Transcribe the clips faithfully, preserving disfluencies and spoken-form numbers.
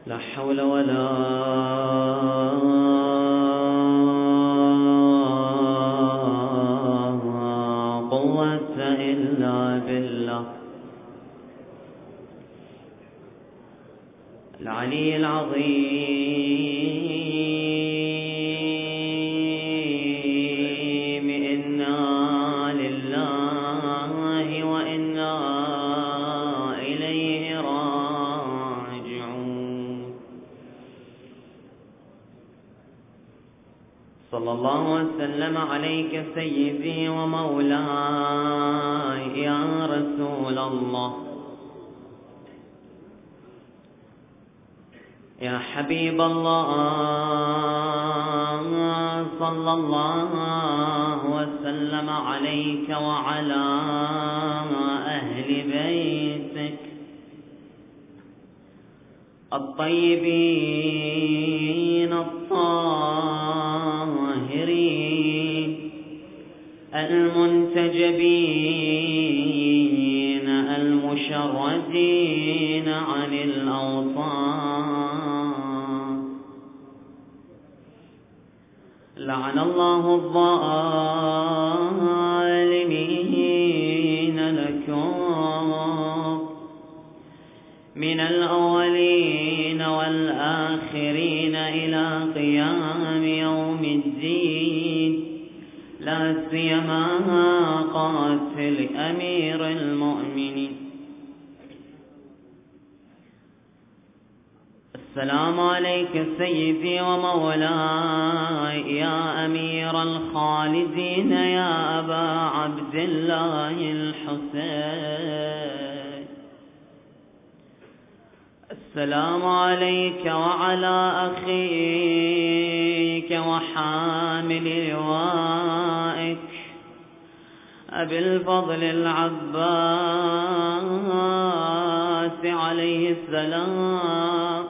لا حول ولا قوة إلا بالله العلي العظيم. إنا لله وإنا إليه راجعون. صلى الله وسلم عليك سيدي ومولاي يا رسول الله، يا حبيب الله، صلى الله وسلم عليك وعلى أهل بيتك الطيبين الطاهرين المنتجبين المشردين عن الأوطان. لعن الله الظالمين لكم من الأولين والآخرين إلى قيام يوم الدين، لا سيما قاتل أمير المؤمنين. السلام عليك سيدي ومولاي يا أمير الخالدين يا أبا عبد الله الحسين. السلام عليك وعلى أخيك وحامل لوائك أبي الفضل العباس عليه السلام.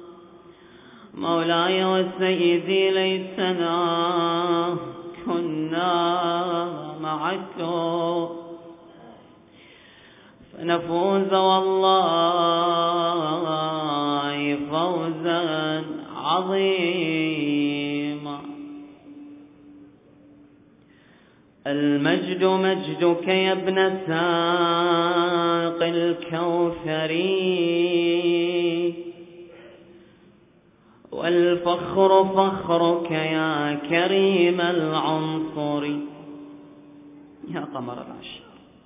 مولاي وسيدي ليتنا كنا معكم فنفوز والله فوزا عظيما. المجد مجدك يا ابن ساق الكوثري، والفخر فخرك يا كريم العنصر. يا قمر العشر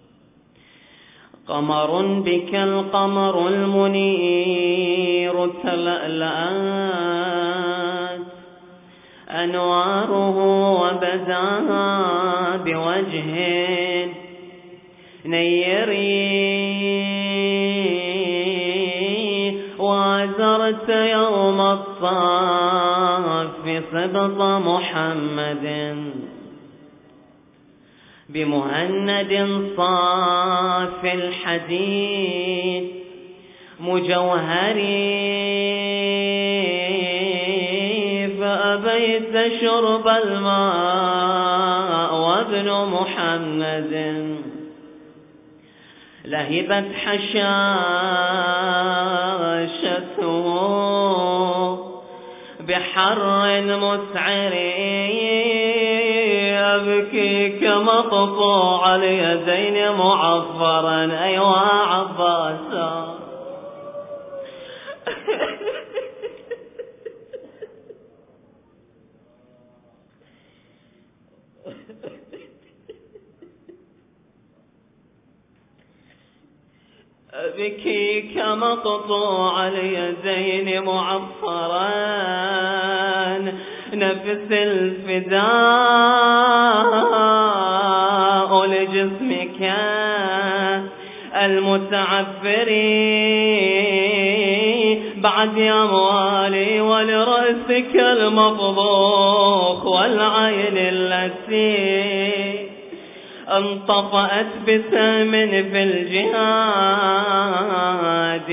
قمر بك القمر المنير تلألأت أنواره وبدا بوجه نيري، وازرت يوم الطاف سبط محمد بمهند صاف الحديد مجوهري، فأبيت شرب الماء وابن محمد لهبت حشاشته بحر مسعر، أبكيك مقطوع اليدين معفرا. أيوا عباسا أبكيك مقطوع اليدين معفرا، نفس الفداء لجسمك المتعفر، بعد أموالي ولرأسك المفضوخ والعين التي انطفأت بسهم في الجهاد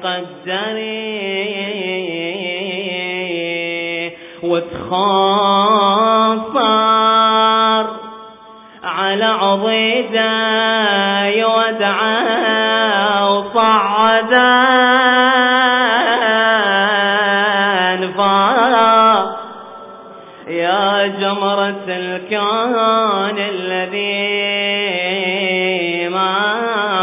مقدري، وتخاصر على عضيدا يودعا وصعدا مرسل كان الذي ما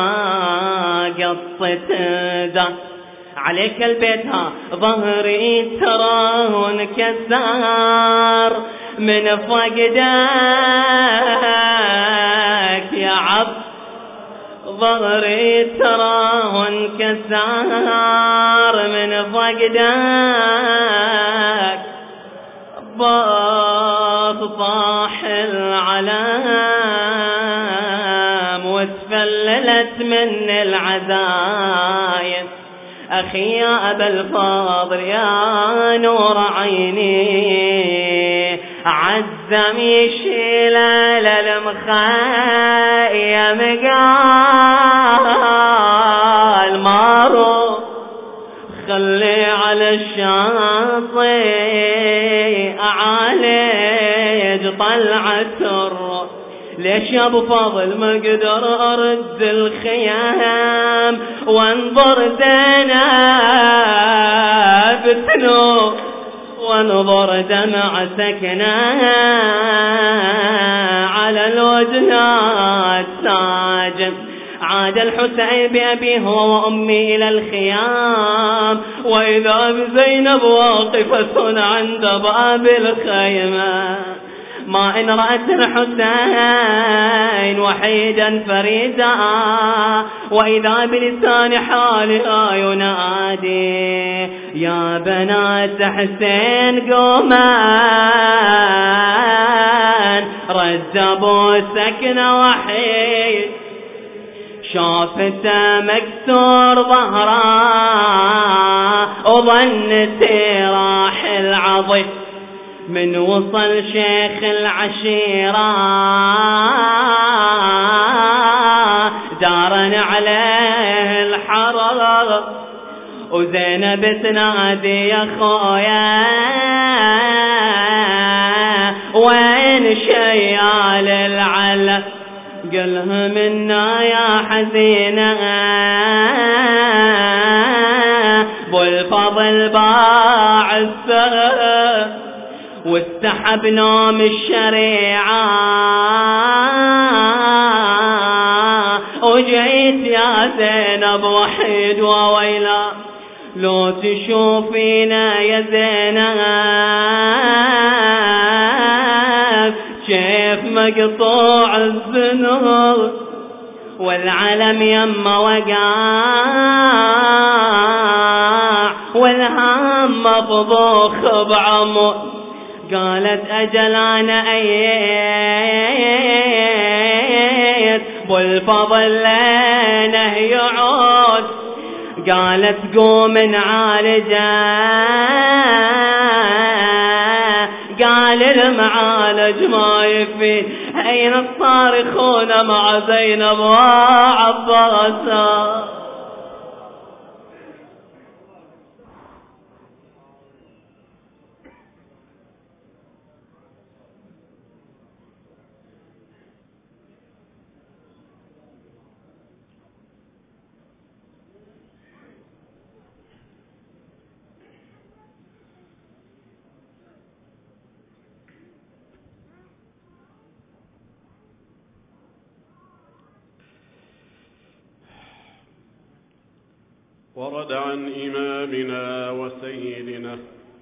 قطت ذا عليك البيتها ظهري تراه انكسار من فقدك يا عبد ظهري تراه انكسار من فقدك باط طاح العلام وتفللت من العزايم أخي يا أبا الفاضل يا نور عيني عزم يشيل للمخيم قال مارو خلي على الشاطئ أعالج طلعة الروح ليش يا ابو فاضل ما اقدر ارد الخيام وانظر زينب تنو وانظر دمع سكنة على الوجنات ساجد عاد الحسين بأبيه وأمي إلى الخيام وإذا بزينب واقفة عند باب الخيمة ما إن رأت الحسين وحيدا فريدا وإذا بلسان حالها ينادي يا بنات حسين قومان رجبوا سكن وحيد شافته مكسور ظهره وظنت راح العظيم من وصل شيخ العشيرة دارن عليه الحرر وزينب تنادي يا خويا وين شيال العلم قالها منا يا حزينة بالفضل باع السر واستحب نوم الشريعة وجيت يا زينب وحيد وويلا لو تشوفينا يا زينب كيف مقطوع الذنوب والعلم يما وقع والهم مفضوخ بعمر قالت أجل أنا أيت بالفضل لينه يعود قالت قوم نعالجه قال المعالج ما يفيد أين الصارخون مع زينب وعباسا ورد عن إمامنا وسيدنا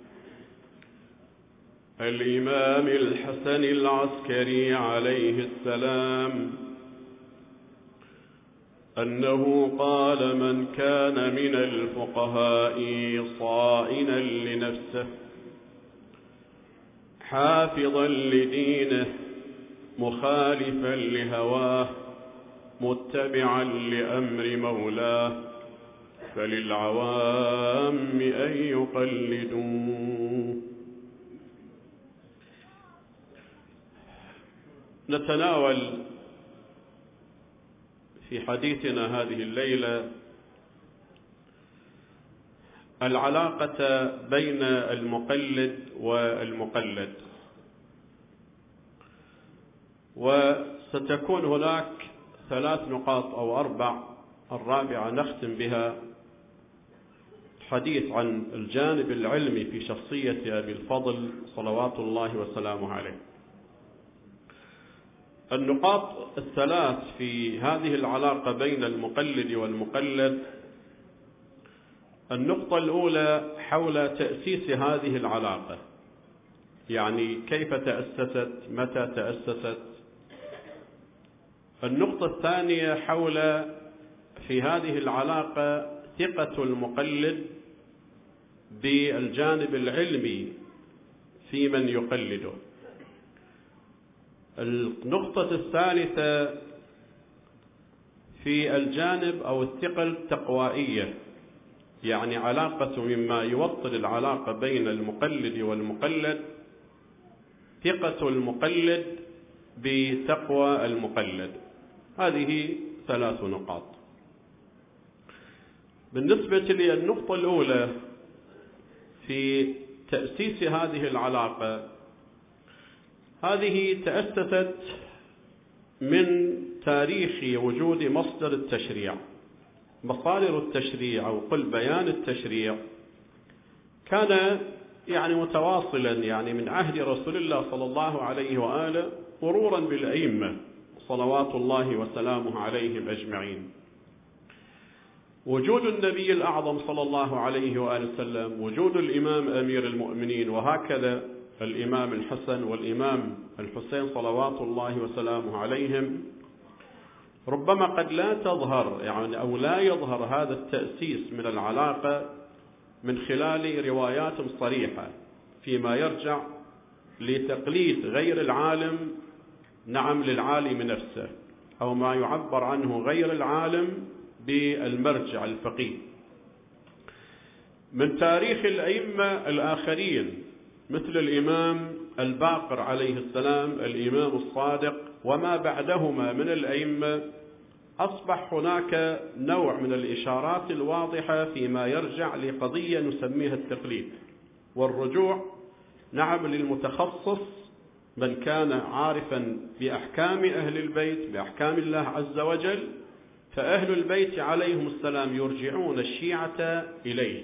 الإمام الحسن العسكري عليه السلام أنه قال من كان من الفقهاء صائنا لنفسه حافظا لدينه مخالفا لهواه متبعا لأمر مولاه فللعوام أن يقلدوه. نتناول في حديثنا هذه الليلة العلاقة بين المقلد والمقلد، وستكون هناك ثلاث نقاط أو أربع، الرابعة نختم بها الحديث عن الجانب العلمي في شخصية أبي الفضل صلوات الله وسلامه عليه. النقاط الثلاث في هذه العلاقة بين المقلد والمقلد: النقطة الأولى حول تأسيس هذه العلاقة، يعني كيف تأسست، متى تأسست. النقطة الثانية حول في هذه العلاقة ثقة المقلد بالجانب العلمي في من يقلده. النقطة الثالثة في الجانب أو الثقة التقوائية، يعني علاقة مما يوطد العلاقة بين المقلد والمقلد ثقة المقلد بتقوى المقلد. هذه ثلاث نقاط. بالنسبة للنقطة الأولى في تأسيس هذه العلاقة، هذه تأسست من تاريخ وجود مصدر التشريع. مصادر التشريع أو قل بيان التشريع كان يعني متواصلا، يعني من عهد رسول الله صلى الله عليه وآله مرورا بالأئمة صلوات الله وسلامه عليهم أجمعين. وجود النبي الأعظم صلى الله عليه وآله وسلم، وجود الإمام أمير المؤمنين، وهكذا الإمام الحسن والإمام الحسين صلوات الله وسلامه عليهم، ربما قد لا تظهر يعني أو لا يظهر هذا التأسيس من العلاقة من خلال روايات صريحة فيما يرجع لتقليد غير العالم نعم للعالم نفسه، أو ما يعبر عنه غير العالم بالمرجع الفقيه. من تاريخ الأئمة الآخرين مثل الإمام الباقر عليه السلام، الإمام الصادق، وما بعدهما من الأئمة، أصبح هناك نوع من الإشارات الواضحة فيما يرجع لقضية نسميها التقليد والرجوع نعم للمتخصص، من كان عارفا بأحكام أهل البيت بأحكام الله عز وجل، فأهل البيت عليهم السلام يرجعون الشيعة إليه.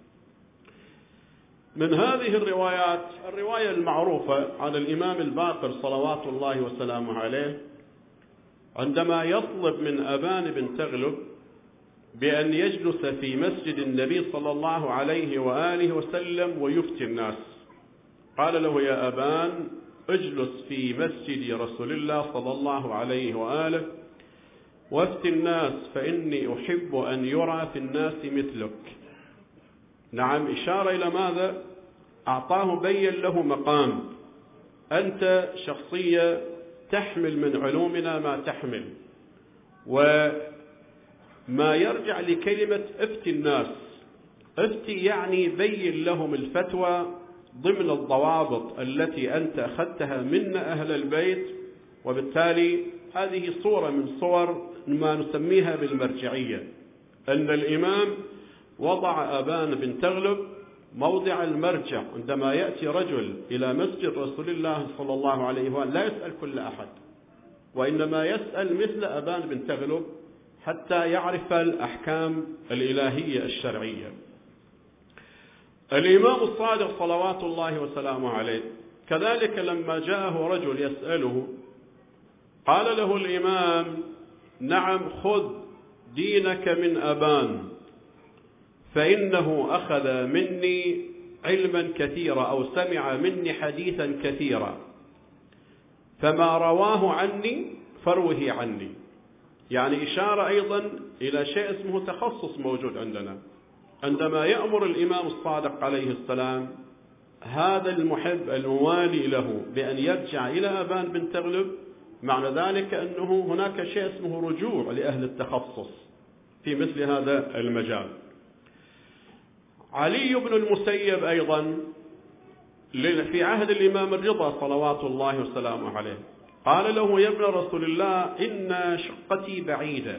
من هذه الروايات الرواية المعروفة عن الإمام الباقر صلوات الله وسلامه عليه، عندما يطلب من أبان بن تغلب بأن يجلس في مسجد النبي صلى الله عليه وآله وسلم ويفتي الناس، قال له: يا أبان اجلس في مسجد رسول الله صلى الله عليه وآله وافتي الناس، فإني أحب أن يرى في الناس مثلك. نعم، إشارة إلى ماذا؟ أعطاه بين له مقام، أنت شخصية تحمل من علومنا ما تحمل، وما يرجع لكلمة افتي الناس، افتي يعني بين لهم الفتوى ضمن الضوابط التي أنت أخذتها من أهل البيت، وبالتالي هذه صورة من صور ما نسميها بالمرجعية، أن الإمام وضع أبان بن تغلب موضع المرجع. عندما يأتي رجل إلى مسجد رسول الله صلى الله عليه وآله لا يسأل كل أحد، وإنما يسأل مثل أبان بن تغلب حتى يعرف الأحكام الإلهية الشرعية. الإمام الصادق صلوات الله وسلامه عليه كذلك لما جاءه رجل يسأله قال له الإمام: نعم، خذ دينك من أبان، فإنه أخذ مني علما كثيرا أو سمع مني حديثا كثيرا، فما رواه عني فروه عني. يعني إشارة أيضا إلى شيء اسمه تخصص موجود عندنا. عندما يأمر الإمام الصادق عليه السلام هذا المحب الموالي له بأن يرجع إلى أبان بن تغلب، معنى ذلك أنه هناك شيء اسمه رجوع لأهل التخصص في مثل هذا المجال. علي بن المسيب أيضا في عهد الإمام الرضا صلوات الله وسلامه عليه قال له: يا ابن رسول الله، إن شقتي بعيدة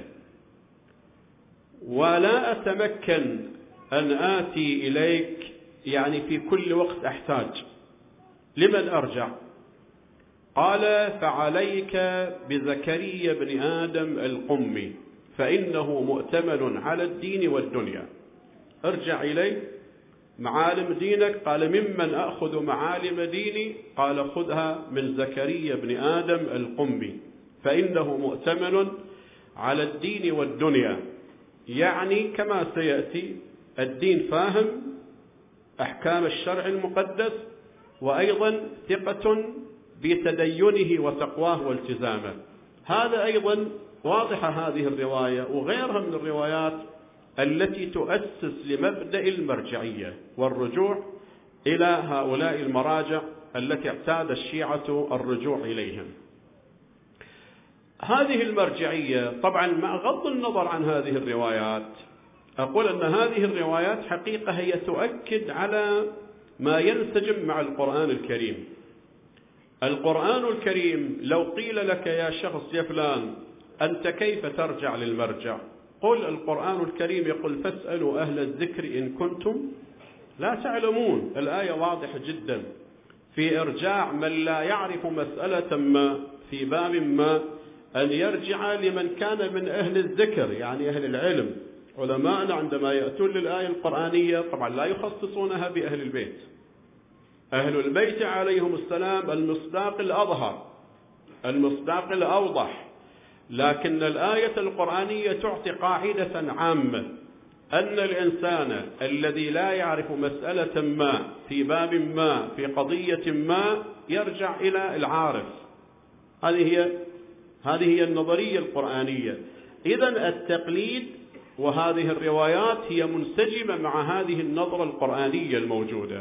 ولا أتمكن أن آتي إليك يعني في كل وقت أحتاج، لمن أرجع؟ قال: فعليك بزكريا بن آدم القمي، فإنه مؤتمن على الدين والدنيا. ارجع إليه معالم دينك. قال: ممن أخذ معالم ديني؟ قال: خذها من زكريا بن آدم القمي. فإنه مؤتمن على الدين والدنيا. يعني كما سيأتي الدين فاهم أحكام الشرع المقدس، وأيضا ثقة بتدينه وتقواه والتزامه. هذا أيضا واضحة هذه الرواية وغيرها من الروايات التي تؤسس لمبدأ المرجعية والرجوع إلى هؤلاء المراجع التي اعتاد الشيعة الرجوع إليهم. هذه المرجعية طبعا مع غض النظر عن هذه الروايات، أقول أن هذه الروايات حقيقة هي تؤكد على ما ينسجم مع القرآن الكريم. القرآن الكريم لو قيل لك يا شخص يا فلان أنت كيف ترجع للمرجع، قل القرآن الكريم يقول فاسألوا أهل الذكر إن كنتم لا تعلمون. الآية واضحة جدا في إرجاع من لا يعرف مسألة ما في باب ما أن يرجع لمن كان من أهل الذكر، يعني أهل العلم. علماءنا عندما يأتون للآية القرآنية طبعا لا يخصصونها بأهل البيت. أهل البيت عليهم السلام المصداق الأظهر، المصداق الأوضح، لكن الآية القرآنية تعطي قاعدة عامة أن الإنسان الذي لا يعرف مسألة ما في باب ما في قضية ما يرجع إلى العارف. هذه هي هذه هي النظرية القرآنية. إذن التقليد وهذه الروايات هي منسجمة مع هذه النظرة القرآنية الموجودة.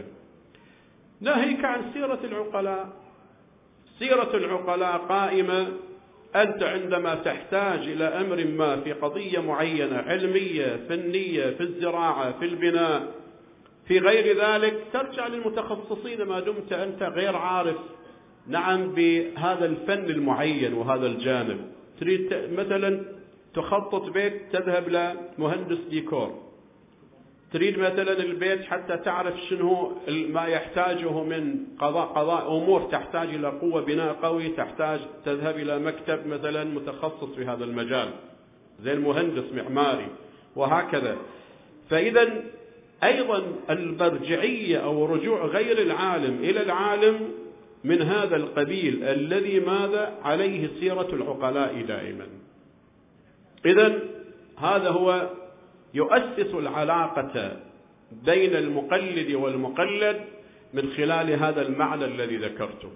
ناهيك عن سيرة العقلاء. سيرة العقلاء قائمة. أنت عندما تحتاج إلى أمر ما في قضية معينة علمية فنية في الزراعة في البناء في غير ذلك ترجع للمتخصصين ما دمت أنت غير عارف نعم بهذا الفن المعين وهذا الجانب. تريد مثلا تخطط بيت تذهب لمهندس ديكور. تريد مثلا البيت حتى تعرف شنو ما يحتاجه من قضاء قضاء أمور تحتاج إلى قوة بناء قوي، تحتاج تذهب إلى مكتب مثلا متخصص في هذا المجال زي المهندس معماري وهكذا. فإذا أيضا المرجعية أو رجوع غير العالم إلى العالم من هذا القبيل الذي ماذا عليه سيرة العقلاء دائما. إذن هذا هو يؤسس العلاقة بين المقلد والمقلد من خلال هذا المعنى الذي ذكرته.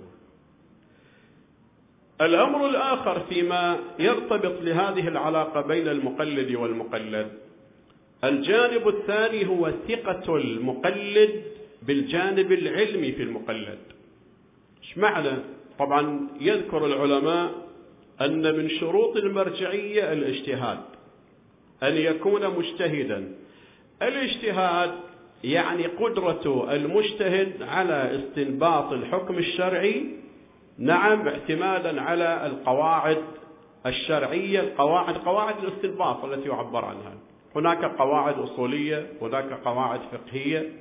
الأمر الآخر فيما يرتبط لهذه العلاقة بين المقلد والمقلد، الجانب الثاني هو ثقة المقلد بالجانب العلمي في المقلد. ايش معنى؟ طبعا يذكر العلماء أن من شروط المرجعية الاجتهاد، أن يكون مجتهدا. الاجتهاد يعني قدرة المجتهد على استنباط الحكم الشرعي، نعم اعتمادا على القواعد الشرعية، القواعد قواعد الاستنباط التي يعبر عنها. هناك قواعد أصولية، هناك قواعد فقهية.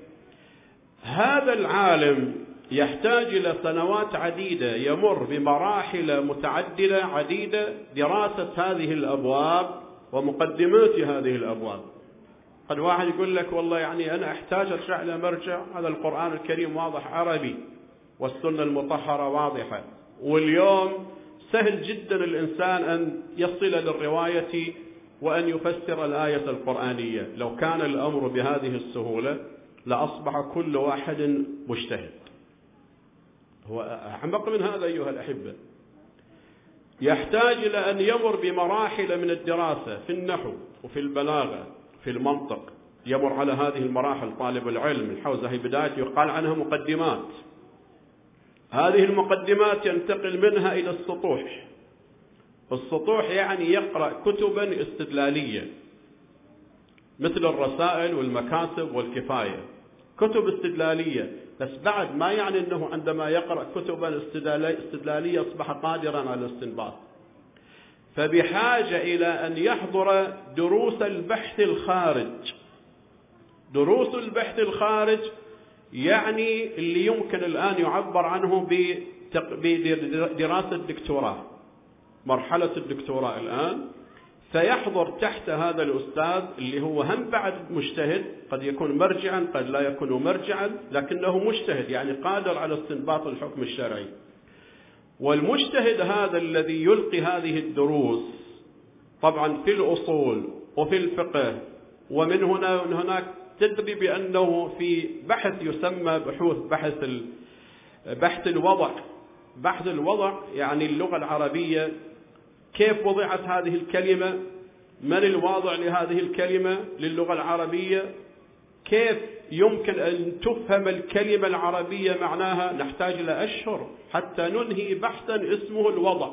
هذا العالم يحتاج إلى سنوات عديدة، يمر بمراحل متعددة عديدة دراسة هذه الأبواب ومقدمات هذه الأبواب. قد واحد يقول لك والله يعني أنا أحتاج أرجع إلى مرجع، هذا القرآن الكريم واضح عربي والسنة المطهرة واضحة، واليوم سهل جدا الإنسان أن يصل للرواية وأن يفسر الآية القرآنية. لو كان الأمر بهذه السهولة لأصبح كل واحد مجتهد. هو أعمق من هذا أيها الأحبة. يحتاج إلى أن يمر بمراحل من الدراسة في النحو وفي البلاغة في المنطق. يمر على هذه المراحل طالب العلم. الحوزة هي بداية يقال عنها مقدمات. هذه المقدمات ينتقل منها إلى السطوح. السطوح يعني يقرأ كتبا استدلالية مثل الرسائل والمكاسب والكفاية، كتب استدلالية. بس بعد ما يعني أنه عندما يقرأ كتبا استدلالية أصبح قادرا على الاستنباط، فبحاجة إلى أن يحضر دروس البحث الخارج. دروس البحث الخارج يعني اللي يمكن الآن يعبر عنه بدراسة الدكتوراه، مرحلة الدكتوراه الآن. فيحضر تحت هذا الأستاذ اللي هو هم بعد مجتهد، قد يكون مرجعا قد لا يكون مرجعا، لكنه مجتهد يعني قادر على استنباط الحكم الشرعي. والمجتهد هذا الذي يلقي هذه الدروس طبعا في الأصول وفي الفقه ومن هنا ومن هناك، تدري بأنه في بحث يسمى بحوث بحث بحث الوضع. بحث الوضع يعني اللغة العربية، كيف وضعت هذه الكلمة، من الواضع لهذه الكلمة للغة العربية، كيف يمكن أن تفهم الكلمة العربية معناها. نحتاج إلى أشهر حتى ننهي بحثا اسمه الوضع.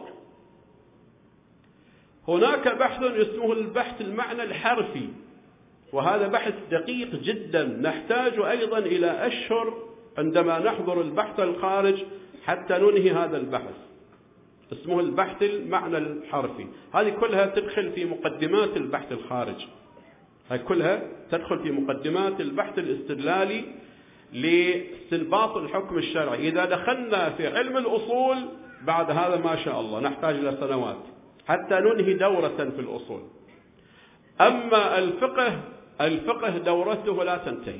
هناك بحث اسمه البحث المعنى الحرفي، وهذا بحث دقيق جدا، نحتاج أيضا إلى أشهر عندما نحضر البحث الخارج حتى ننهي هذا البحث، اسمه البحث المعنى الحرفي. هذه كلها تدخل في مقدمات البحث الخارج، هذه كلها تدخل في مقدمات البحث الاستدلالي لاستنباط الحكم الشرعي. إذا دخلنا في علم الأصول بعد هذا ما شاء الله نحتاج إلى سنوات حتى ننهي دورة في الأصول. أما الفقه، الفقه دورته لا تنتهي.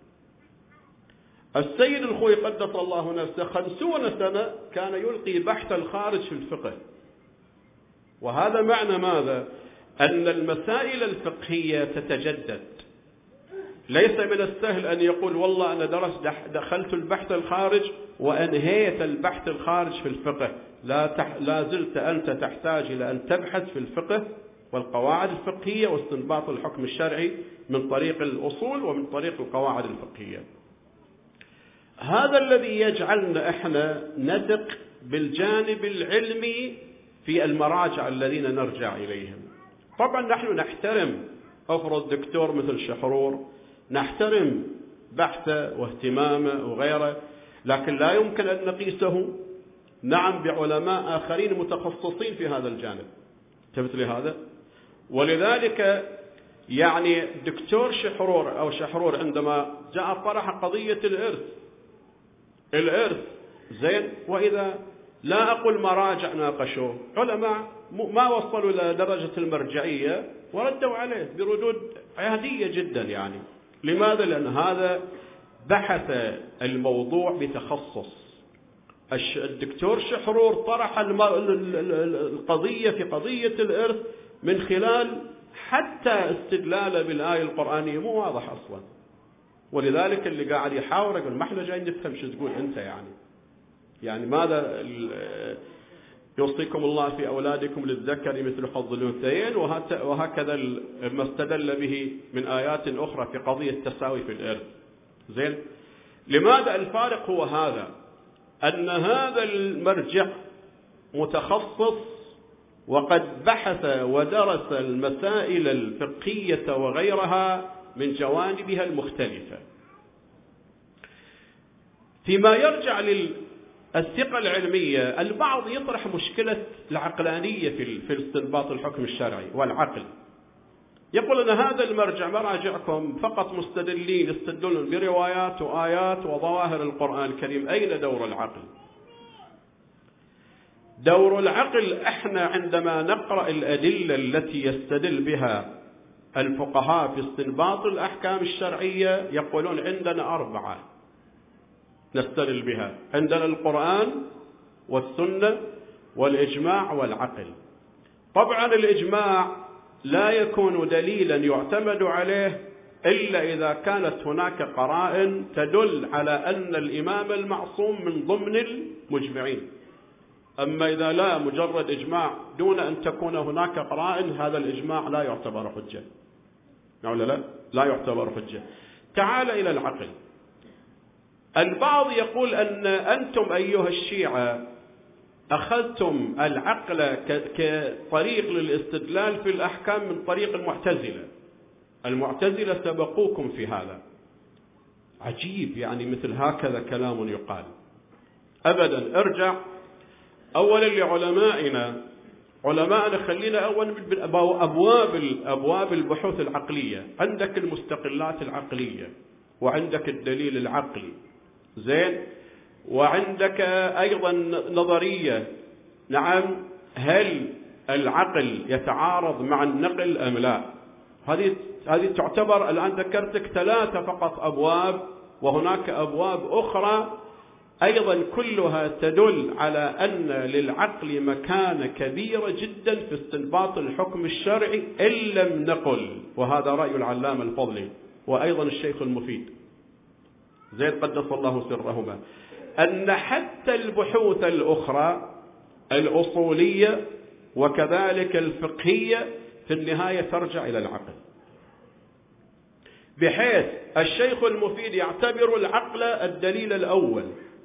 السيد الخوي قدس الله نفسه خمسون سنة كان يلقي بحث الخارج في الفقه، وهذا معنى ماذا؟ أن المسائل الفقهية تتجدد. ليس من السهل أن يقول والله أنا درس دخلت البحث الخارج وأنهيت البحث الخارج في الفقه. لا, تح... لا زلت أنت تحتاج إلى أن تبحث في الفقه والقواعد الفقهية واستنباط الحكم الشرعي من طريق الأصول ومن طريق القواعد الفقهية. هذا الذي يجعلنا احنا نثق بالجانب العلمي في المراجع الذين نرجع إليهم. طبعا نحن نحترم أفرض دكتور مثل شحرور، نحترم بحثه واهتمامه وغيره، لكن لا يمكن أن نقيسه نعم بعلماء آخرين متخصصين في هذا الجانب. انتبهت لهذا؟ ولذلك يعني دكتور شحرور أو شحرور عندما جاء طرح قضية الإرث الإرث زين، وإذا لا أقول مراجع ناقشوه، علماء ما وصلوا إلى درجة المرجعية وردوا عليه بردود عادية جدا. يعني لماذا؟ لأن هذا بحث الموضوع بتخصص. الدكتور شحرور طرح القضية في قضية الإرث من خلال حتى استدلاله بالآية القرآنية مو واضح أصلا، ولذلك اللي قاعد يحاور يقول ما احنا جايين نفهم شو تقول أنت. يعني يعني ماذا يوصيكم الله في أولادكم للذكر مثل حظ الأنثيين، وهكذا ما استدل به من آيات أخرى في قضية التساوي في الإرث. زين، لماذا الفارق هو هذا؟ أن هذا المرجع متخصص وقد بحث ودرس المسائل الفقهية وغيرها من جوانبها المختلفة. فيما يرجع للثقة العلمية، البعض يطرح مشكلة العقلانية في استنباط الحكم الشرعي والعقل. يقول أن هذا المرجع مراجعكم فقط مستدلين يستدلون بروايات وآيات وظواهر القرآن الكريم، أين دور العقل؟ دور العقل احنا عندما نقرأ الأدلة التي يستدل بها الفقهاء في استنباط الأحكام الشرعية، يقولون عندنا أربعة نستدل بها، عندنا القرآن والسنة والإجماع والعقل. طبعا الإجماع لا يكون دليلا يعتمد عليه إلا إذا كانت هناك قرائن تدل على أن الإمام المعصوم من ضمن المجمعين. أما إذا لا مجرد إجماع دون أن تكون هناك قرائن، هذا الإجماع لا يعتبر حجة. ولا لا؟ لا يعتبر حجة. تعال إلى العقل. البعض يقول أن أنتم أيها الشيعة أخذتم العقل كطريق للاستدلال في الأحكام من طريق المعتزلة. المعتزلة سبقوكم في هذا. عجيب، يعني مثل هكذا كلام يقال. أبدا. ارجع أولا لعلمائنا. علماءنا خلينا أولا بأبواب أبواب البحوث العقلية. عندك المستقلات العقلية، وعندك الدليل العقلي، زين، وعندك أيضا نظرية. نعم، هل العقل يتعارض مع النقل أم لا؟ هذه هذه تعتبر، الآن ذكرتك ثلاثة فقط أبواب، وهناك أبواب أخرى أيضا كلها تدل على أن للعقل مكانة كبيرة جدا في استنباط الحكم الشرعي إن لم نقل، وهذا رأي العلامة الفضلي وأيضا الشيخ المفيد زين قدس الله سرهما، أن حتى البحوث الأخرى الأصولية وكذلك الفقهية في النهاية ترجع إلى العقل، بحيث الشيخ المفيد يعتبر العقل الدليل الأول،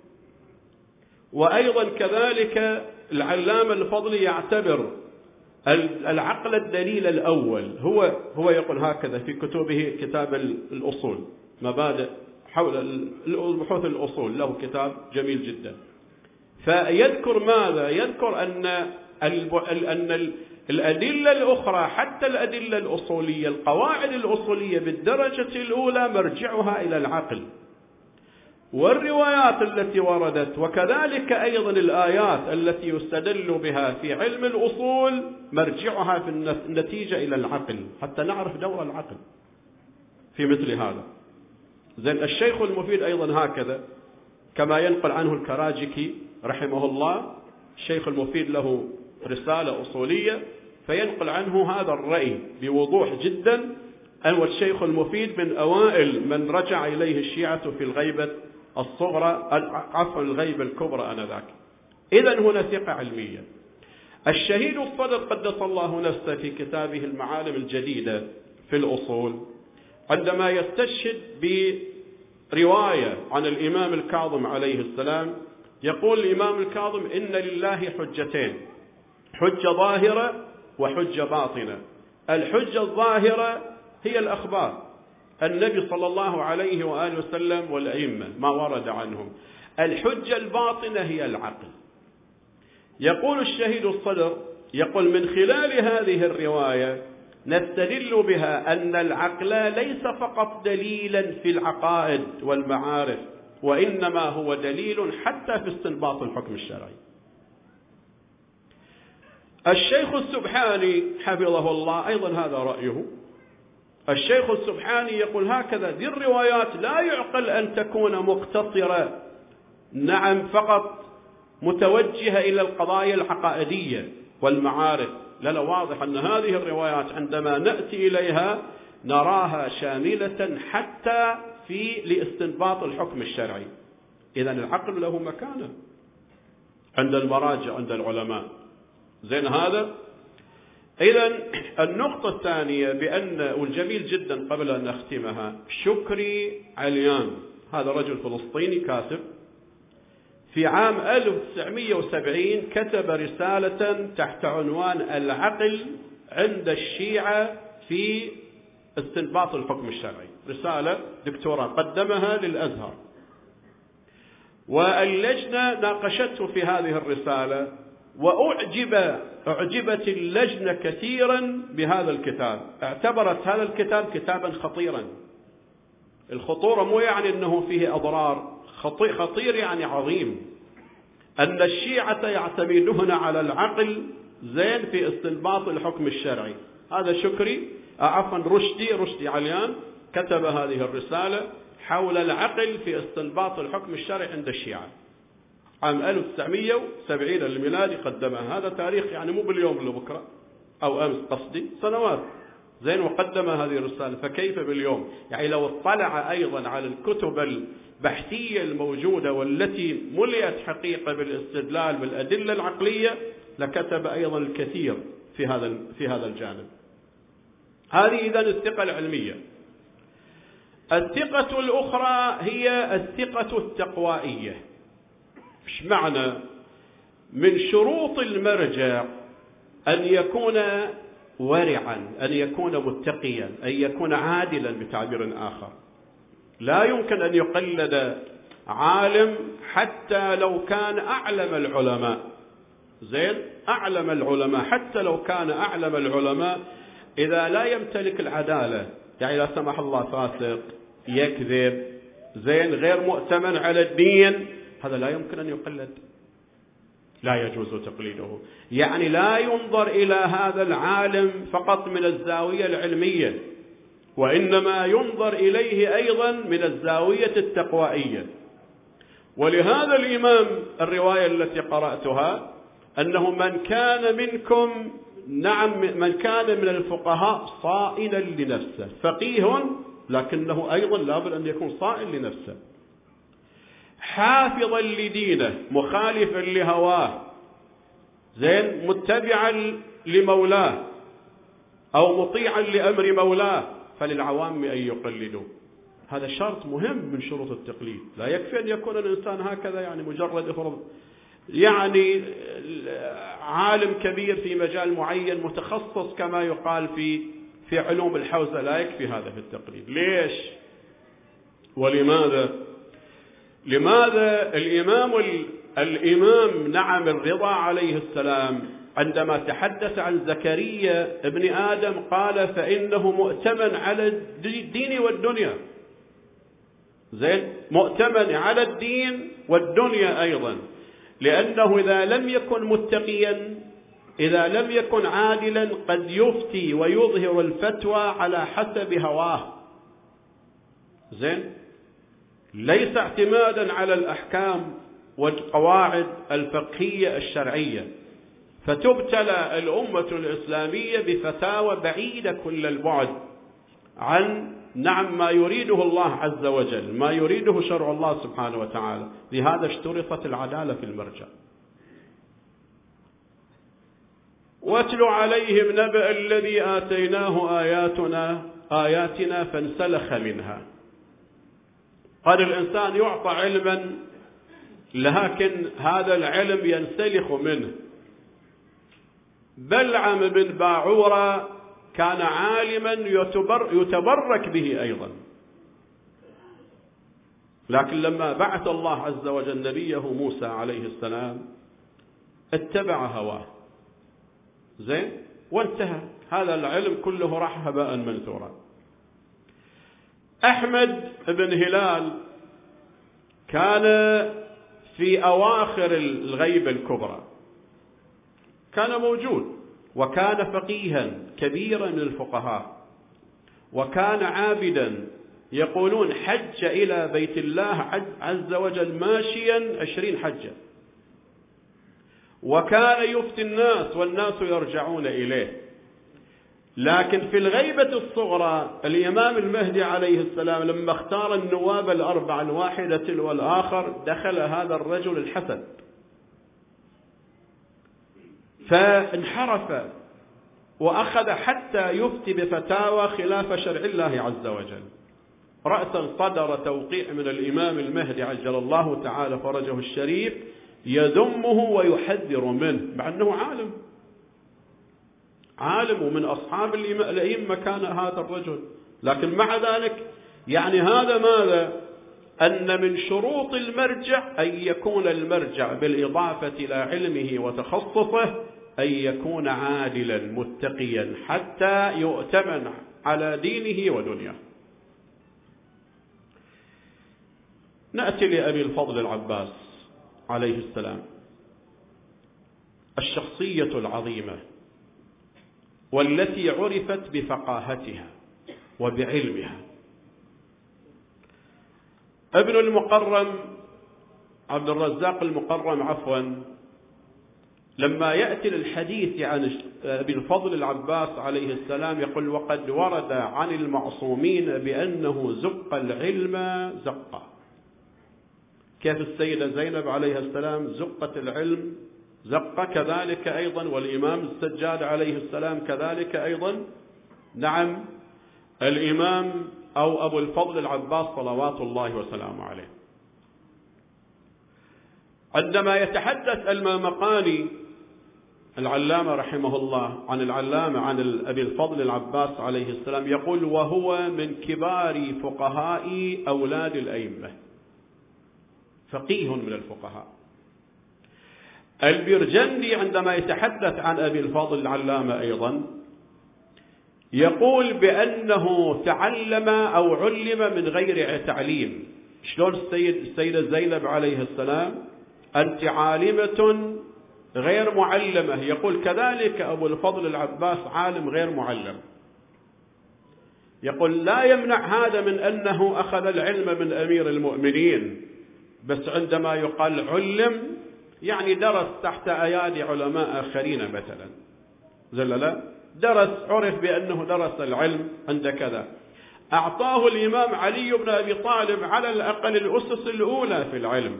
وأيضا كذلك العلامة الفضلي يعتبر العقل الدليل الأول. هو هو يقول هكذا في كتبه، كتاب الأصول، مبادئ حول البحوث الأصول، له كتاب جميل جدا. فيذكر ماذا؟ يذكر أن أن الأدلة الأخرى حتى الأدلة الأصولية، القواعد الأصولية بالدرجة الأولى مرجعها إلى العقل، والروايات التي وردت وكذلك أيضا الآيات التي يستدل بها في علم الأصول مرجعها في النتيجة إلى العقل، حتى نعرف دور العقل في مثل هذا. زين الشيخ المفيد أيضا هكذا، كما ينقل عنه الكراجكي رحمه الله، الشيخ المفيد له رسالة أصولية فينقل عنه هذا الرأي بوضوح جدا، أن الشيخ المفيد من أوائل من رجع إليه الشيعة في الغيبة الصغرى، عفوا الغيبة الكبرى آنذاك. إذن هنا ثقة علمية. الشهيد الصدر قدس الله نفسه في كتابه المعالم الجديدة في الأصول عندما يستشهد برواية عن الإمام الكاظم عليه السلام، يقول الإمام الكاظم: إن لله حجتين، حجة ظاهرة وحجة باطنة. الحجة الظاهرة هي الأخبار، النبي صلى الله عليه وآله وسلم والأئمة ما ورد عنهم. الحجة الباطنة هي العقل. يقول الشهيد الصدر، يقول: من خلال هذه الرواية نستدل بها أن العقل ليس فقط دليلا في العقائد والمعارف، وإنما هو دليل حتى في استنباط الحكم الشرعي. الشيخ السبحاني حفظه الله أيضا هذا رأيه. الشيخ السبحاني يقول هكذا: ذي الروايات لا يعقل أن تكون مقتصرة، نعم، فقط متوجهة إلى القضايا العقائدية والمعارف. لا لا، واضح أن هذه الروايات عندما نأتي إليها نراها شاملة حتى في لاستنباط الحكم الشرعي. إذن العقل له مكانة عند المراجع، عند العلماء. زين هذا. إذن النقطة الثانية بأن، والجميل جدا قبل أن نختمها، شكري عليان هذا رجل فلسطيني كاتب، في عام ألف وتسعمئة وسبعين كتب رسالة تحت عنوان العقل عند الشيعة في استنباط الحكم الشرعي، رسالة دكتوراه قدمها للأزهر، واللجنة ناقشته في هذه الرسالة، وأعجب أعجبت اللجنة كثيرا بهذا الكتاب، اعتبرت هذا الكتاب كتابا خطيرا. الخطورة مو يعني أنه فيه أضرار، خطير, خطير يعني عظيم، أن الشيعة يعتمدون على العقل زين في استنباط الحكم الشرعي. هذا شكري عفوا رشدي رشدي عليان كتب هذه الرسالة حول العقل في استنباط الحكم الشرعي عند الشيعة عام ألف وتسعمئة وسبعين الميلادي قدمها. هذا تاريخ يعني مو باليوم اللي بكرة أو أمس، قصدي سنوات. زين وقدم هذه الرسالة، فكيف باليوم؟ يعني لو اطلع أيضا على الكتب البحثية الموجودة والتي ملئت حقيقة بالاستدلال بالأدلة العقلية لكتب أيضا الكثير في هذا في هذا الجانب. هذه إذن الثقة العلمية. الثقة الأخرى هي الثقة التقوائية. إيش معنى؟ من شروط المرجع أن يكون ورعا، أن يكون متقيا، أن يكون عادلا بتعبير آخر. لا يمكن أن يقلد عالم حتى لو كان أعلم العلماء. زين، أعلم العلماء حتى لو كان أعلم العلماء، إذا لا يمتلك العدالة، يعني لا سمح الله فاسق، يكذب، زين، غير مؤتمن على الدين، هذا لا يمكن أن يقلد، لا يجوز تقليده. يعني لا ينظر إلى هذا العالم فقط من الزاوية العلمية، وإنما ينظر إليه أيضا من الزاوية التقوائية. ولهذا الإمام الرواية التي قرأتها أنه من كان منكم نعم من كان من الفقهاء صائلا لنفسه، فقيه لكنه أيضا لابد أن يكون صائل لنفسه، حافظا لدينه مخالفا لهواه، زين، متبعا لمولاه أو مطيعا لأمر مولاه، فللعوام أن يقلدوا. هذا شرط مهم من شروط التقليد. لا يكفي أن يكون الإنسان هكذا يعني مجرد افرض يعني عالم كبير في مجال معين متخصص كما يقال في في علوم الحوزة، لا يكفي هذا في التقليد. ليش ولماذا؟ لماذا الإمام الإمام نعم الرضا عليه السلام عندما تحدث عن زكريا ابن آدم قال فإنه مؤتمن على الدين والدنيا، زين، مؤتمن على الدين والدنيا أيضا، لأنه إذا لم يكن متقيا، إذا لم يكن عادلا، قد يفتي ويظهر الفتوى على حسب هواه، زين، ليس اعتمادا على الأحكام والقواعد الفقهية الشرعية، فتبتلى الأمة الإسلامية بفتاوى بعيدة كل البعد عن نعم ما يريده الله عز وجل، ما يريده شرع الله سبحانه وتعالى. لهذا اشترطت العدالة في المرجع. واتل عليهم نبأ الذي آتيناه آياتنا آياتنا فانسلخ منها. قد الإنسان يعطى علما لكن هذا العلم ينسلخ منه. بلعم بن باعورة كان عالما يتبر يتبرك به أيضا، لكن لما بعث الله عز وجل نبيه موسى عليه السلام اتبع هواه، زين، وانتهى هذا العلم كله راح هباء منثورا. أحمد بن هلال كان في أواخر الغيبة الكبرى، كان موجود وكان فقيها كبيرا من الفقهاء، وكان عابدا، يقولون حج إلى بيت الله عز وجل ماشيا عشرين حجة، وكان يفتي الناس والناس يرجعون إليه. لكن في الغيبة الصغرى الإمام المهدي عليه السلام لما اختار النواب الأربعة الواحدة تلو الآخر دخل هذا الرجل الحسد، فانحرف وأخذ حتى يفتي بفتاوى خلاف شرع الله عز وجل. رأسا صدر توقيع من الإمام المهدي عجل الله تعالى فرجه الشريف يذمه ويحذر منه، مع أنه عالم عالم ومن أصحاب الأئمة كان هذا الرجل، لكن مع ذلك يعني هذا ماذا؟ أن من شروط المرجع أن يكون المرجع بالإضافة إلى علمه وتخصصه أن يكون عادلا متقيا حتى يؤتمن على دينه ودنياه. نأتي لأبي الفضل العباس عليه السلام، الشخصية العظيمة والتي عرفت بفقاهتها وبعلمها. ابن المقرم عبد الرزاق المقرم عفوا لما يأتي للحديث عن أبي الفضل العباس عليه السلام يقول وقد ورد عن المعصومين بأنه زق العلم زقة. كيف السيدة زينب عليه السلام زقت العلم زقة، كذلك أيضا والإمام السجاد عليه السلام كذلك أيضا نعم الإمام أو أبو الفضل العباس صلوات الله وسلامه عليه. عندما يتحدث المامقاني العلامة رحمه الله عن العلامة عن أبي الفضل العباس عليه السلام يقول وهو من كبار فقهاء أولاد الأئمة، فقيه من الفقهاء. البرجندي عندما يتحدث عن أبي الفضل العلامة أيضا يقول بأنه تعلم أو علم من غير تعليم. شلون السيد السيدة زينب عليه السلام أنت عالمة غير معلمة، يقول كذلك أبو الفضل العباس عالم غير معلم. يقول لا يمنع هذا من أنه أخذ العلم من أمير المؤمنين، بس عندما يقال علم يعني درس تحت أيادي علماء آخرين مثلا، زللا درس، عرف بأنه درس العلم عند كذا. أعطاه الإمام علي بن أبي طالب على الأقل الأسس الأولى في العلم،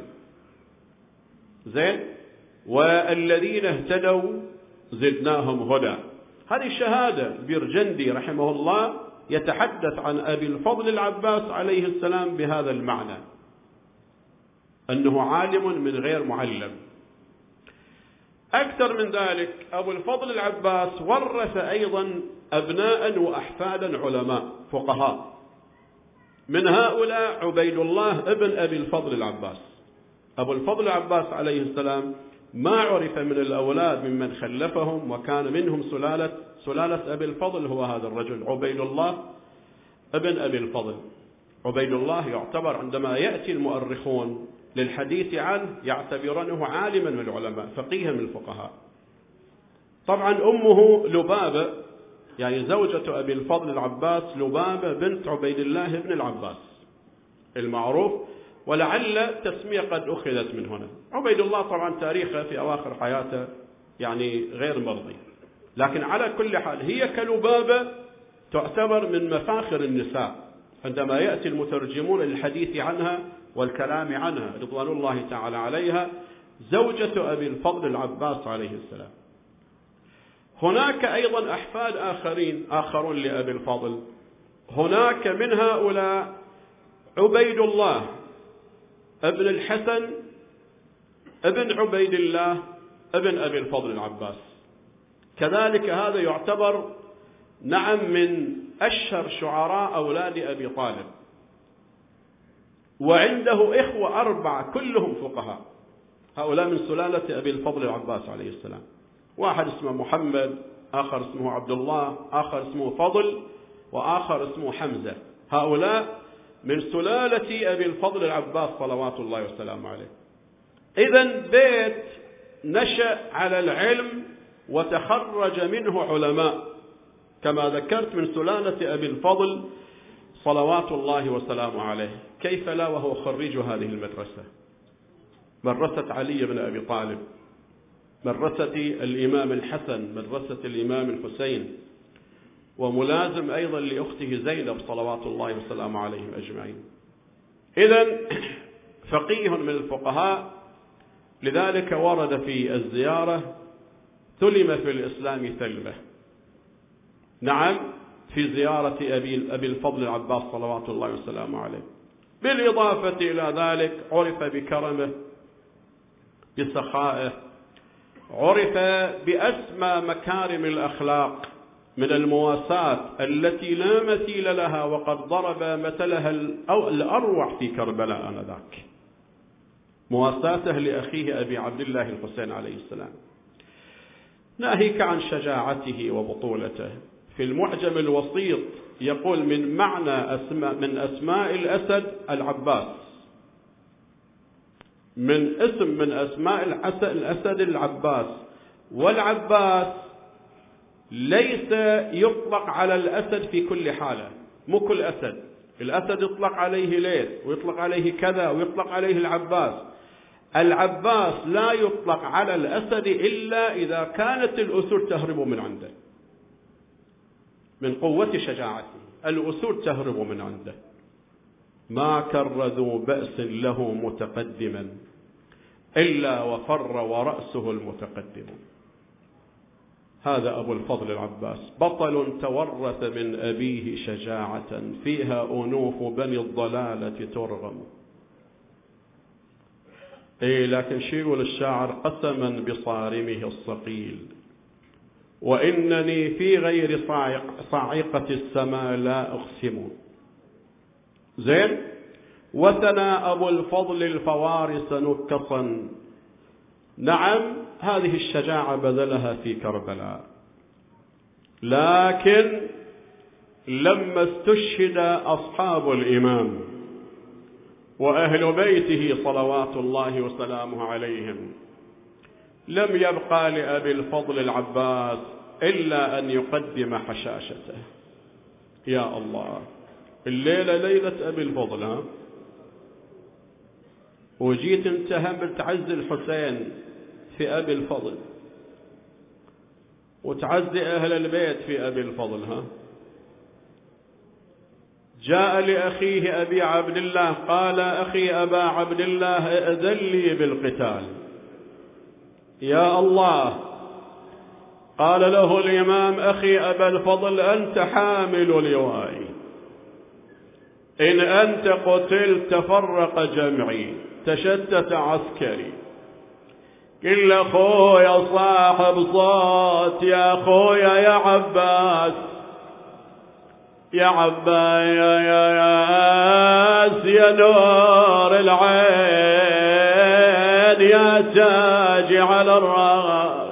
زين، والذين اهتدوا زدناهم هدى. هذه شهادة. البرجندي رحمه الله يتحدث عن أبي الفضل العباس عليه السلام بهذا المعنى، أنه عالم من غير معلم. أكثر من ذلك، أبو الفضل العباس ورث أيضا أبناء وأحفادا علماء فقهاء، من هؤلاء عبيد الله ابن أبي الفضل العباس. أبو الفضل العباس عليه السلام ما عرف من الأولاد ممن خلفهم، وكان منهم سلالة سلالة أبي الفضل، هو هذا الرجل عبيد الله ابن أبي الفضل. عبيد الله يعتبر عندما يأتي المؤرخون للحديث عنه يعتبرونه عالما من العلماء، فقيها من الفقهاء. طبعا أمه لبابة، يعني زوجة أبي الفضل العباس لبابة بنت عبيد الله بن العباس المعروف، ولعل تسمية قد أخذت من هنا. عبيد الله طبعا تاريخه في أواخر حياته يعني غير مرضي، لكن على كل حال هي كلبابة تعتبر من مفاخر النساء عندما يأتي المترجمون للحديث عنها والكلام عنها رضوان الله تعالى عليها، زوجة أبي الفضل العباس عليه السلام. هناك أيضا أحفاد آخرين آخرون لأبي الفضل، هناك من هؤلاء عبيد الله ابن الحسن ابن عبيد الله ابن أبي الفضل العباس، كذلك هذا يعتبر نعم من أشهر شعراء أولاد أبي طالب، وعنده إخوة أربعة كلهم فقهاء، هؤلاء من سلالة أبي الفضل العباس عليه السلام. واحد اسمه محمد، آخر اسمه عبد الله، آخر اسمه فضل، وآخر اسمه حمزة. هؤلاء من سلالة أبي الفضل العباس صلوات الله وسلامه عليه. إذن بيت نشأ على العلم وتخرج منه علماء كما ذكرت من سلالة أبي الفضل صلوات الله وسلامه عليه. كيف لا وهو خريج هذه المدرسة، مدرسة علي بن أبي طالب، مدرسة الإمام الحسن، مدرسة الإمام الحسين، وملازم أيضا لأخته زينب صلوات الله وسلامه عليهم أجمعين. إذن فقيه من الفقهاء، لذلك ورد في الزيارة ثلم في الإسلام ثلمة، نعم في زيارة أبي, أبي الفضل العباس صلوات الله وسلامه عليه. بالإضافة إلى ذلك عرف بكرمه، بسخائه، عرف بأسمى مكارم الأخلاق من المواساة التي لا مثيل لها، وقد ضرب مثلها الأروع في كربلاء آنذاك، مواساته لأخيه أبي عبد الله الحسين عليه السلام. ناهيك عن شجاعته وبطولته. في المعجم الوسيط يقول من معنى أسماء من أسماء الأسد العباس، من اسم من أسماء الأسد العباس، والعباس ليس يطلق على الأسد في كل حالة، مو كل أسد، الأسد يطلق عليه ليث ويطلق عليه كذا ويطلق عليه العباس. العباس لا يطلق على الأسد إلا إذا كانت الأسود تهرب من عنده، من قوة شجاعته الأسود تهرب من عنده. ما كر ذو بأس له متقدما إلا وفر ورأسه المتقدم. هذا أبو الفضل العباس، بطل تورث من أبيه شجاعة فيها أنوف بني الضلالة ترغم. إيه لكن شو يقول الشاعر؟ قسما بصارمه الصقيل وإنني في غير صاعقة السماء لا أقسم. زين. وثنى أبو الفضل الفوارس نكصا، نعم هذه الشجاعة بذلها في كربلاء، لكن لما استشهد أصحاب الإمام وأهل بيته صلوات الله وسلامه عليهم لم يبقى لأبي الفضل العباس إلا أن يقدم حشاشته. يا الله، الليلة ليلة أبي الفضل، ها؟ وجيت انت هم بتعزي الحسين في أبي الفضل وتعزي أهل البيت في أبي الفضل. ها جاء لأخيه أبي عبد الله قال أخي أبا عبد الله ائذن لي بالقتال. يا الله. قال له الإمام أخي أبا الفضل أنت حامل لوائي، إن أنت قتلت تفرق جمعي تشتت عسكري. كل أخويا صاحب صوت يا أخويا يا عباس يا عباس يا ياس يا نور العين يا تاجي على الرأس.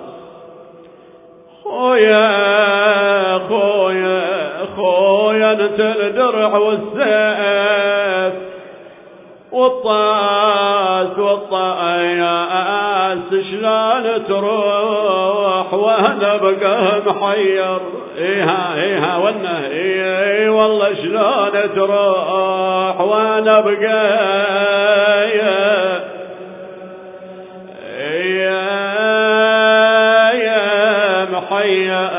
خويا خويا خويا انت الدرع والسيف والطاس والطاس شلون تروح وانا بقى محير. ايها ايها وانا اي والله شلون تروح وانا بقى يا يا محير.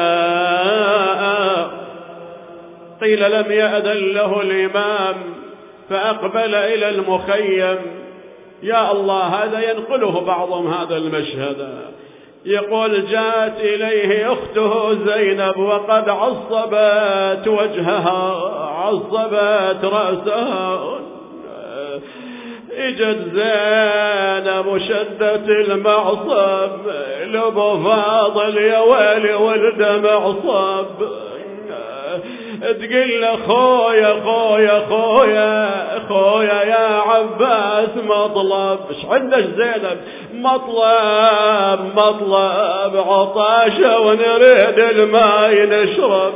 قيل لم يأذن له الإمام فأقبل إلى المخيم. يا الله هذا ينقله بعضهم هذا المشهد. يقول جاءت إليه أخته زينب وقد عصبت وجهها عصبت رأسها. اجت زينب وشدت المعصب لأبو فاضل يا ويلي ولد معصب. تقول له خويا خويا خويا خويا يا عباس مطلب. ايش عندك زينب؟ مطلب مطلب عطاشة ونريد الماء نشرب.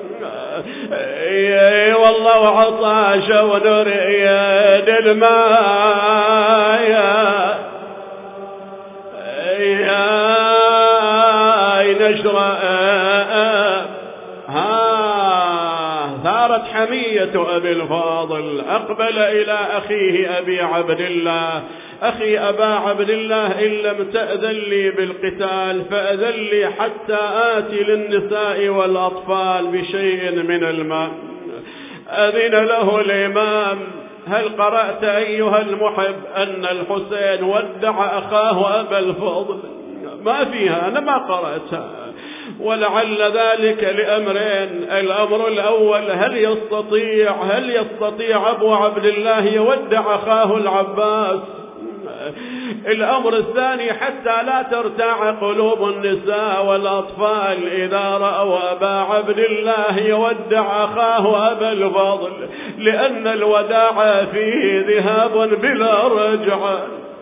اي والله وعطاشة ونريد الماء يا نشرب. ثارت حمية أبي الفاضل. أقبل إلى أخيه أبي عبد الله. أخي أبا عبد الله إن لم تأذن لي بالقتال فأذن لي حتى آتي للنساء والأطفال بشيء من الماء. أذن له الإمام. هل قرأت أيها المحب أن الحسين ودع أخاه أبا الفضل؟ ما فيها، أنا ما قرأتها، ولعل ذلك لأمرين. الأمر الأول هل يستطيع هل يستطيع أبو عبد الله يودع أخاه العباس؟ الأمر الثاني حتى لا ترتاع قلوب النساء والأطفال إذا رأوا أبا عبد الله يودع أخاه أبا الفضل، لأن الوداع فيه ذهاب بلا رجعة.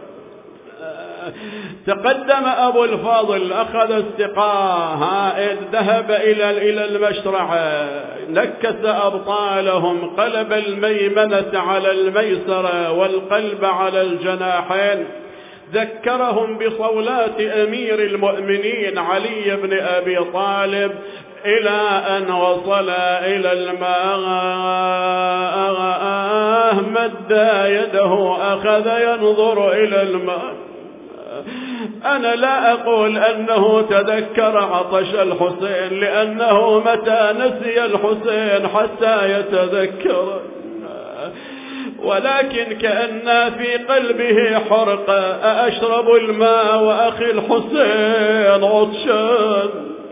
تقدم أبو الفاضل أخذ استقاه ذهب إلى إلى المشرعة، نكس أبطالهم، قلب الميمنة على الميسرة والقلب على الجناحين. ذكرهم بصولات أمير المؤمنين علي بن أبي طالب إلى أن وصل إلى الماء مد يده أخذ ينظر إلى الماء. أنا لا أقول أنه تذكر عطش الحسين، لأنه متى نسي الحسين حتى يتذكر، ولكن كأن في قلبه حرقة. أأشرب الماء وأخي الحسين عطشان،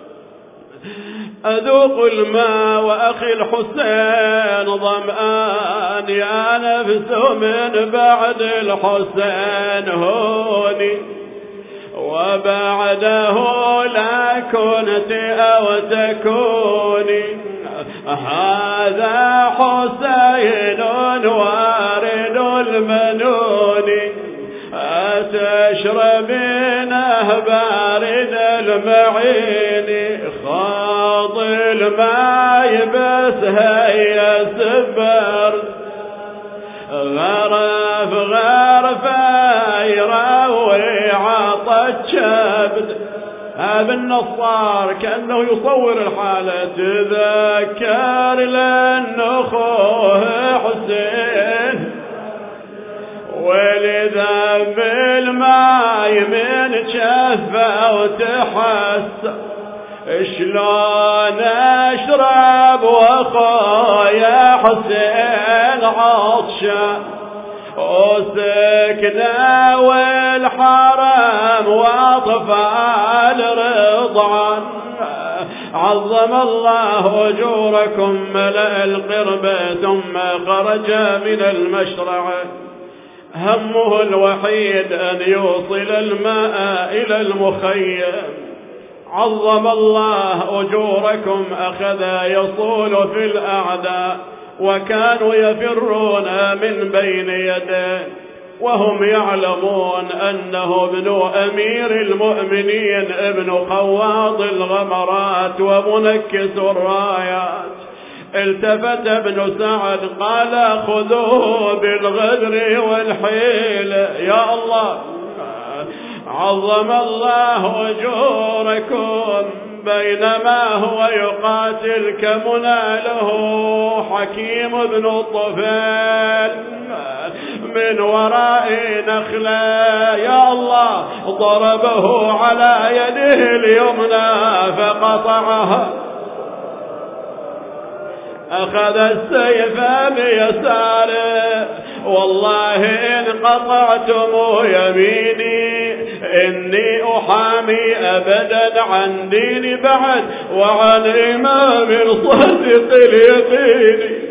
أذوق الماء وأخي الحسين ظمآن، يا نفس من بعد الحسين هوني وبعده لا كنت أو تكوني. هذا حسين وارد المنون، أتشربينه بارد المعين، خاض الماء بس هيا سبر، غرف غرفة يروي عطت شبد. هذا النصار كأنه يصور الحالة، تذكر لأن أخوه حسين ولي ذاب الماي من جفه وتحس شلون اشرب واخويا حسين عطشان وسكنه والحرم واطفال رضعان عظم الله اجوركم ملأ القرب ثم خرج من المشرع همه الوحيد ان يوصل الماء الى المخيم عظم الله أجوركم أخذ يصول في الأعداء وكانوا يفرون من بين يديه وهم يعلمون أنه ابن أمير المؤمنين ابن خواض الغمرات ومنكس الرايات. التفت ابن سعد قال خذوه بالغدر والحيل. يا الله عظم الله أجوركم بينما هو يقاتل كمناله حكيم بن الطفيل من وراء نخلة. يا الله ضربه على يده اليمنى فقطعها أخذ السيف بيساره والله إن قطعتم يميني إني أحامي أبدا عن ديني بعد وعن إمام الصادق اليقين.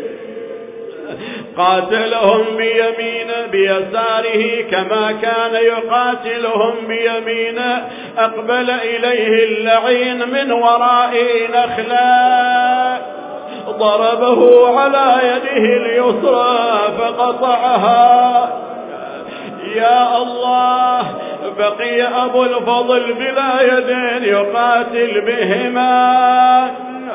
قاتلهم بيمينه بيساره كما كان يقاتلهم بيمينه. أقبل إليه اللعين من وراء نخلة ضربه على يده اليسرى فقطعها. يا الله بقي أبو الفضل بلا يدين يقاتل بهما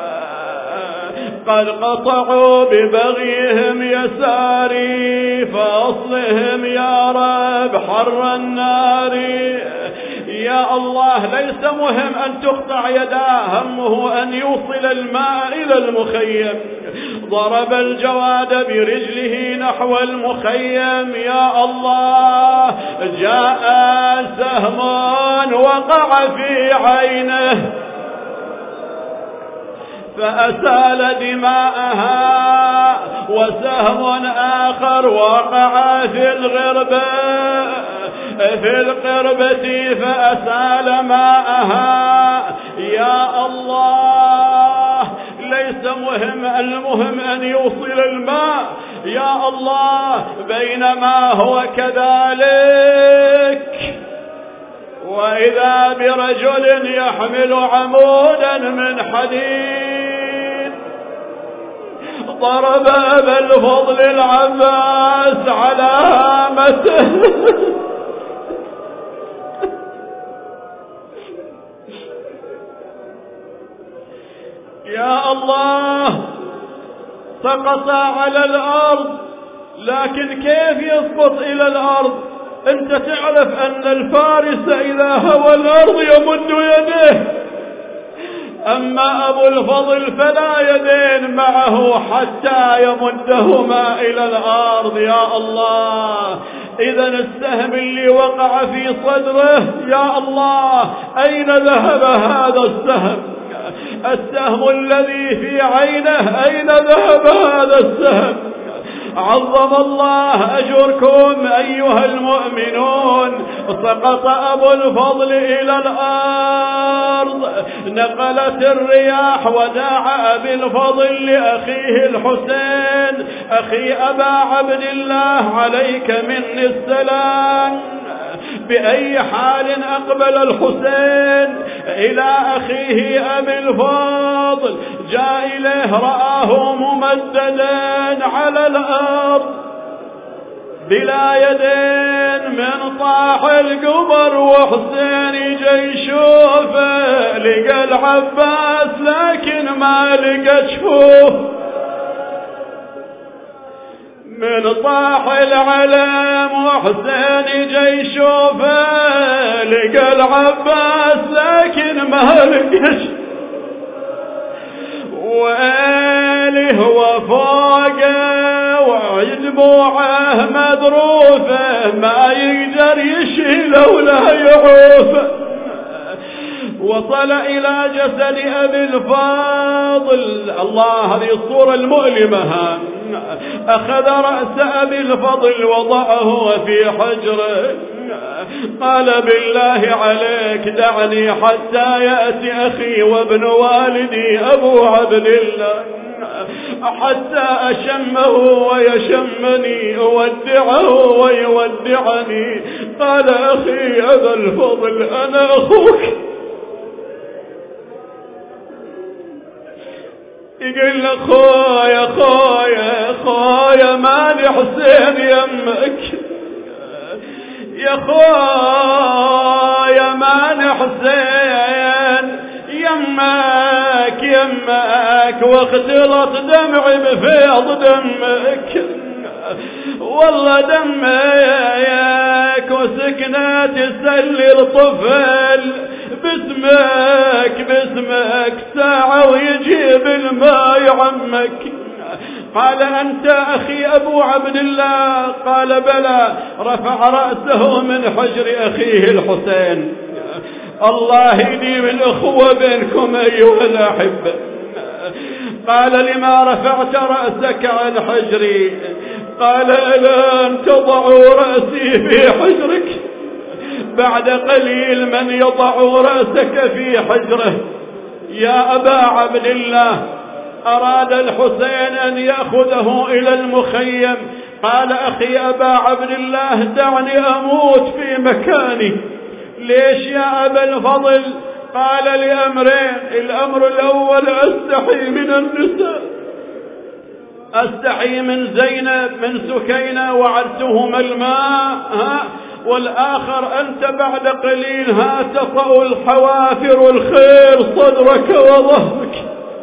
قد قطعوا ببغيهم يساري فأصلهم يا رب حر النار. يا الله ليس مهم أن تقطع يداه همه أن يوصل الماء إلى المخيم. ضرب الجواد برجله نحو المخيم. يا الله جاء سهم وقع في عينه فأسال دماءها وسهم آخر وقع في الغربة في القربة فأسال ماءها. يا الله ليس مهم المهم أن يوصل الماء. يا الله بينما هو كذلك وإذا برجل يحمل عمودا من حديد ضرب أبا الفضل العباس على هامته يا الله سقط على الأرض. لكن كيف يسقط إلى الأرض؟ أنت تعرف أن الفارس إذا هوى الأرض يمد يده، أما أبو الفضل فلا يدين معه حتى يمدهما إلى الأرض. يا الله إذا السهم اللي وقع في صدره يا الله أين ذهب هذا السهم؟ السهم الذي في عينه أين ذهب هذا السهم؟ عظم الله أجركم أيها المؤمنون. سقط أبو الفضل إلى الأرض. نقلت الرياح وداع أبي الفضل لأخيه الحسين أخي أبا عبد الله عليك مني السلام. بأي حال أقبل الحسين إلى أخيه أبي الفضل؟ جاء إليه رآه ممددا على الأرض بلا يدين من طاح القبر وحسين يجي يشوفه. لقى العباس لكن ما لقى جفوف من طاح العلم وحسين يجي يشوفه. لقى العباس لكن ما لقى وآله هو فوقه ودموعه مذروفة ما يقدر يشيله ولا يعوفه. وصل إلى جسد أبي الفاضل، الله هذه الصورة المؤلمة، أخذ رأس أبي الفضل وضعه في حجره، قال بالله عليك دعني حتى يأتي أخي وابن والدي أبو عبد الله حتى أشمه ويشمني، أودعه ويودعني. قال أخي أبا الفضل أنا أخوك. يقول له خويا خويا خويا ماني حسين يمك، يا خويا ماني حسين يمك يمك، واختلط دمعي بفيض دمك، والله دمك وسكنات تسلل طفل باسمك باسمك ساعة ويجيب الماء يعمك. قال أنت أخي أبو عبد الله؟ قال بلى. رفع رأسه من حجر أخيه الحسين. الله يديم الأخوة بينكم أيها الأحبة. قال لما رفعت رأسك عن حجري؟ قال الآن تضع رأسي في حجرك؟ بعد قليل من يضع رأسك في حجره؟ يا أبا عبد الله، أراد الحسين أن يأخذه إلى المخيم. قال أخي أبا عبد الله دعني أموت في مكاني. ليش يا أبا الفضل؟ قال لأمرين. الأمر الأول أستحي من النساء، أستحي من زينب من سكينة وعدتهما الماء، ها؟ والآخر أنت بعد قليل ها تطأ الحوافر الخير صدرك وظهرك.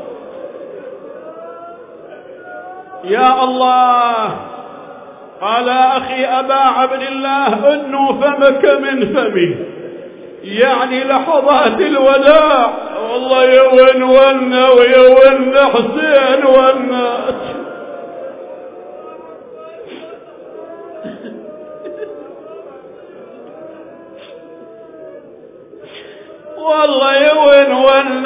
يا الله. قال أخي أبا عبد الله أنو فمك من فمي، يعني لحظات الوداع. والله يون ون ويون حسين ونات. والله يون ون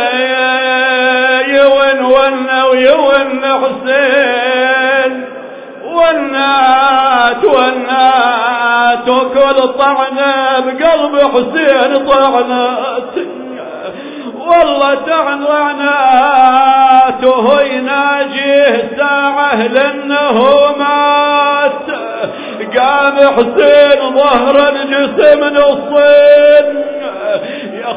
يون ون ويون حسين ونات ونات، وكل طعنة بقلب حسين طعنات. والله طعنات وهو يناجيه ساعة لأنه مات. قام حسين ظهر الجسم نصين. يا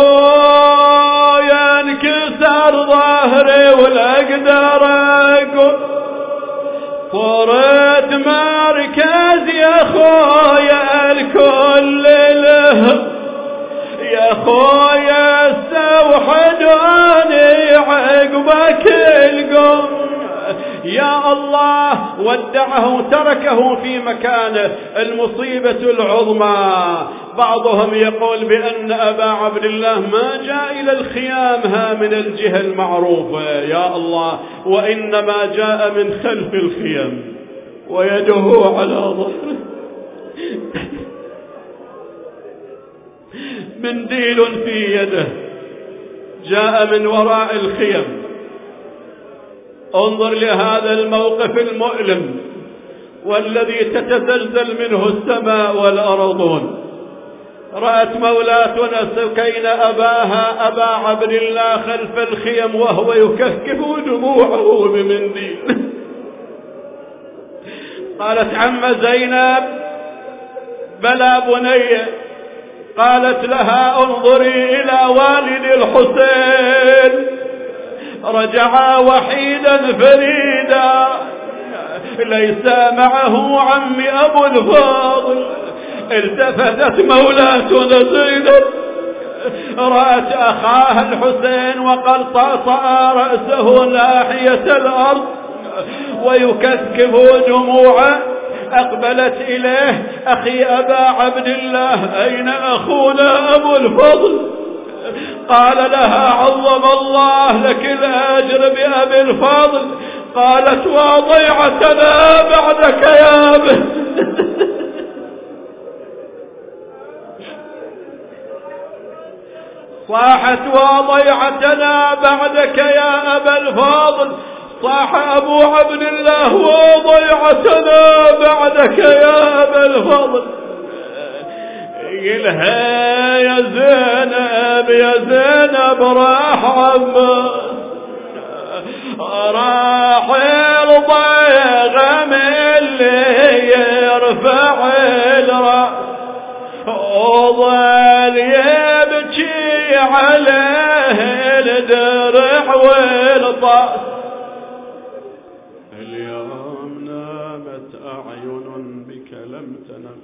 خويا انكسر ظهري ولا اقدر اقوم، صرت مركز يا خويا الكل له. يا خويا استوحدوني عقبك القوم. يا الله. ودعه تركه في مكانه. المصيبة العظمى. بعضهم يقول بأن أبا عبد الله ما جاء إلى الخيام ها من الجهة المعروفة، يا الله، وإنما جاء من خلف الخيام ويده على ظهره، منديل في يده، جاء من وراء الخيم. انظر لهذا الموقف المؤلم والذي تتزلزل منه السماء والأرضون. رأت مولاتنا سكينة أباها أبا عبد الله خلف الخيم وهو يكفكف دموعه بمنديل. قالت عم زينب بلى بنية. قالت لها انظري إلى والد الحسين، رجع وحيدا فريدا، ليس معه عمي أبو الفاضل. التفتت مولاتنا زينب، رأت أخاها الحسين وقد طأطأ رأسه ناحية الأرض ويكثكف دموعه. أقبلت إليه: أخي أبا عبد الله، أين أخونا أبو الفضل؟ قال لها: عظم الله لك الأجر بأبي الفضل. قالت وضيعتنا بعدك يا ابن صاحت وضيعتنا بعدك يا أبا الفاضل. صاح أبو عبد الله وضيعتنا بعدك يا أبا الفضل. قلها يا زينب يا زينب راح عماس راح الضيغم اللي يرفع الرأس وظل يبكي عليه الدرع والطاس. اليوم نامت أعين بك لم تنم.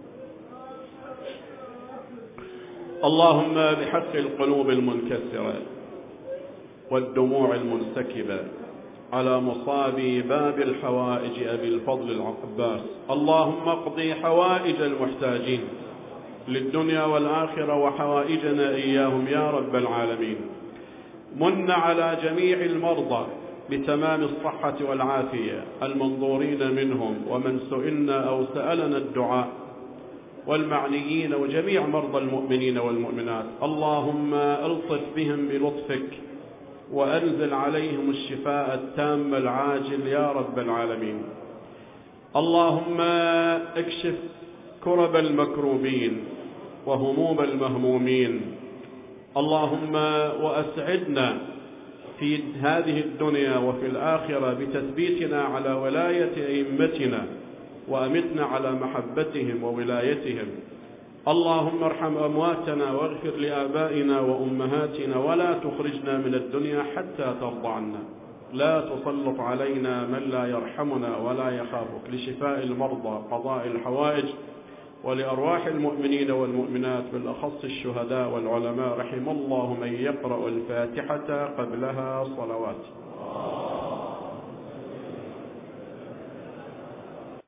اللهم بحق القلوب المنكسرة والدموع المنسكبة على مصاب باب الحوائج أبي الفضل العباس، اللهم اقضي حوائج المحتاجين للدنيا والآخرة وحوائجنا إياهم يا رب العالمين. من على جميع المرضى بتمام الصحة والعافية المنظورين منهم ومن سئلنا أو سألنا الدعاء والمعنيين وجميع مرضى المؤمنين والمؤمنات، اللهم ألطف بهم بلطفك وأنزل عليهم الشفاء التام العاجل يا رب العالمين. اللهم اكشف كرب المكروبين وهموم المهمومين. اللهم وأسعدنا في هذه الدنيا وفي الآخرة بتثبيتنا على ولاية أئمتنا وأمتنا على محبتهم وولايتهم. اللهم ارحم أمواتنا واغفر لآبائنا وأمهاتنا ولا تخرجنا من الدنيا حتى ترضى عنا. لا تسلط علينا من لا يرحمنا ولا يخافك. لشفاء المرضى قضاء الحوائج ولأرواح المؤمنين والمؤمنات بالأخص الشهداء والعلماء رحم الله من يقرأ الفاتحة قبلها صلوات.